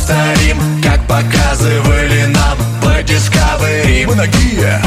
повторим, как показывали нам по Discovery. Мы нагие.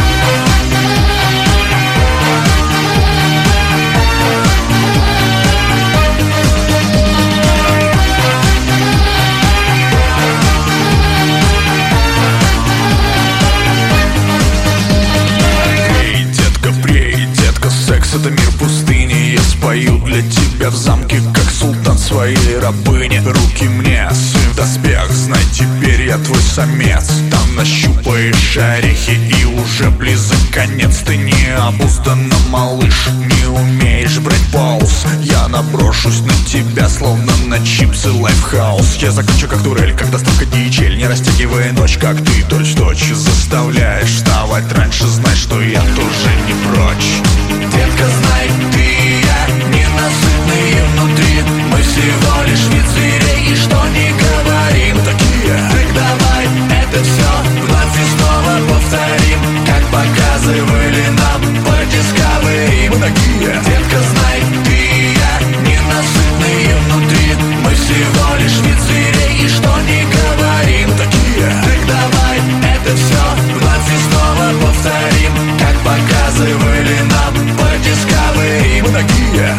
Это мир пустыни, я спою для тебя в замке, как султан своей рабыни. Руки мне, сын в доспех, знай, теперь я твой самец. Там нащупаешь орехи и уже близок конец. Ты не обузданно, малыш, не умеешь брать пауз. Я наброшусь на тебя, словно на чипсы Лайфхаус. Я закончу как турель, как доставка DHL, не растягивая ночь, как ты точь-в-точь. Заставляешь вставать раньше, знай, что я тоже не прочь. Детка, знай, ты и я ненасытные внутри. Мы всего лишь вид зверей, и что не говорим, такие. Так давай это все вновь и снова повторим, как показывали нам по Discovery. Мы такие. Детка, знай, ты и я ненасытные внутри. Мы всего лишь вид зверей, и что не говорим, такие. Так давай это все вновь и снова повторим, как показывали нам по Discovery. Мы такие.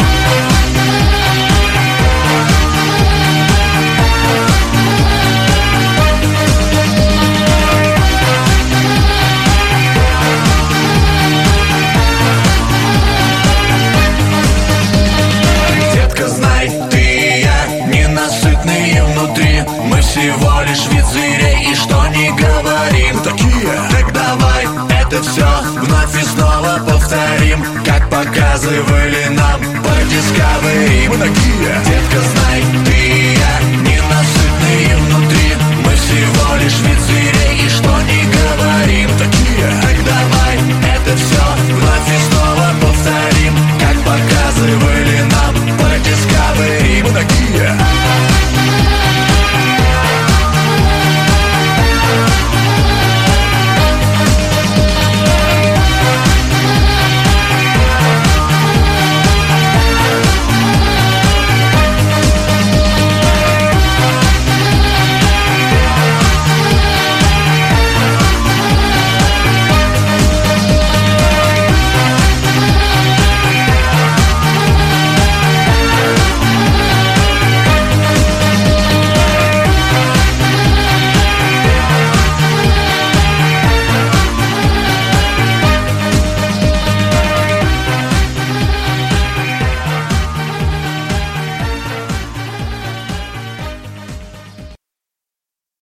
Детка, знай, ты и я ненасытные внутри. Мы всего лишь вид зверей, и что не говорим, такие. Так давай это все вновь и снова повторим, как показывали нам по Discovery. Мы такие. Детка, знай, ты